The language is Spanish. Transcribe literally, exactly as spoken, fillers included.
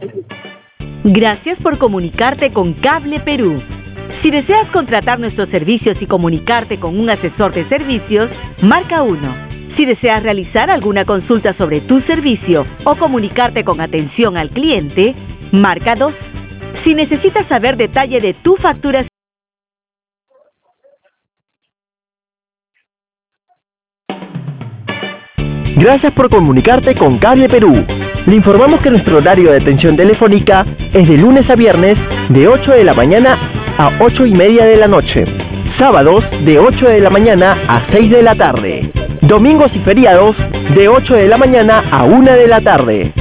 Gracias por comunicarte con Cable Perú. Si deseas contratar nuestros servicios y comunicarte con un asesor de servicios, marca uno. Si deseas realizar alguna consulta sobre tu servicio o comunicarte con atención al cliente, marca dos. Si necesitas saber detalle de tu facturación, gracias por comunicarte con Cable Perú. Le informamos que nuestro horario de atención telefónica es de lunes a viernes de ocho de la mañana a ocho y media de la noche. Sábados de ocho de la mañana a seis de la tarde. Domingos y feriados de ocho de la mañana a una de la tarde.